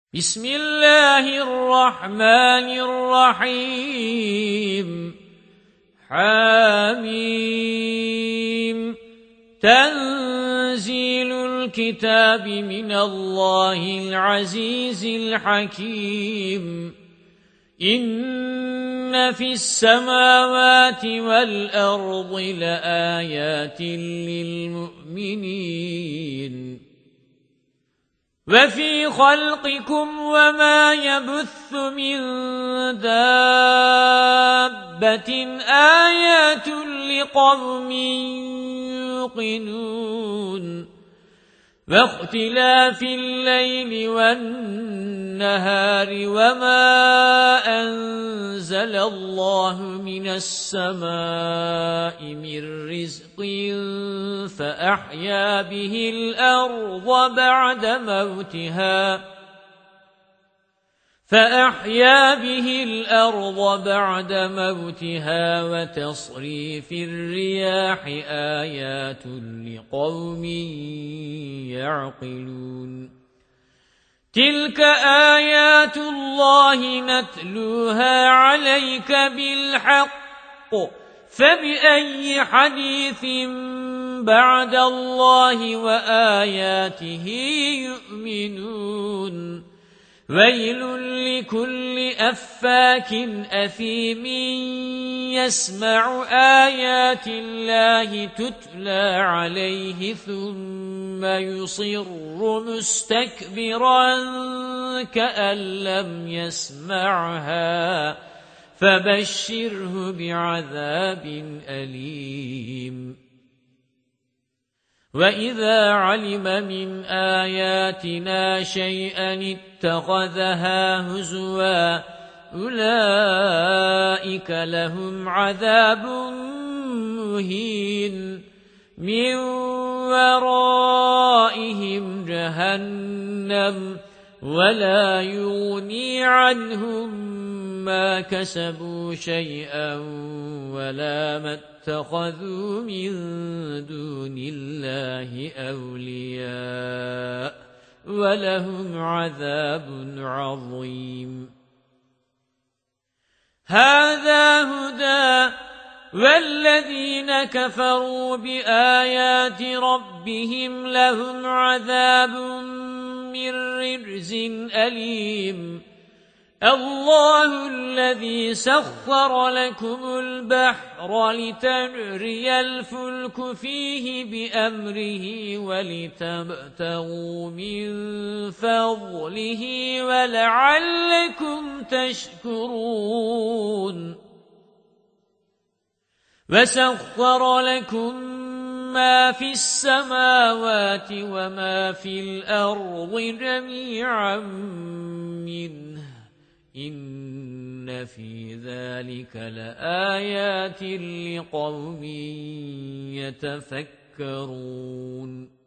بسم الله الرحمن الرحيم حميم تنزيل الكتاب من الله العزيز الحكيم إن في السماوات والأرض لآيات للمؤمنين وفي خلقكم وما يبث من دابة آيات لقوم يوقنون واختلاف الليل والنهار وما أنزل الله من السماء من رزق فأحيا به الأرض بعد موتها وتصريف الرياح آيات لقوم يعقلون تلك آيات الله نتلوها عليك بالحق فبأي حديث بعد الله وآياته يؤمنون ويل لكل أفاك أثيم يسمع آيات الله تتلى عليه ثم يصر مستكبرا كأن لم يسمعها فبشره بعذاب أليم وَإِذَا عَلِمَ مِنْ آيَاتِنَا شَيْئًا اتَّخَذَهَا هُزُوًا أُولَئِكَ لَهُمْ عَذَابٌ مُهِينٌ مِنْ وَرَائِهِمْ جَهَنَّمُ وَلَا يُغْنِي عَنْهُمْ مَا كَسَبُوا شَيْئًا وَلَا مَا اتَّخَذُوا مِن دُونِ الله أولياء ولهم عذاب عظيم هذا هدى والذين كفروا بآيات ربهم لهم عذاب من رجز أليم الله الذي سخر لكم البحر لتجري الفلك فيه بأمره ولتبتغوا من فضله ولعلكم تشكرون وسخر لكم ما في السماوات وما في الأرض جميعا منه إن في ذلك لآيات لقوم يتفكرون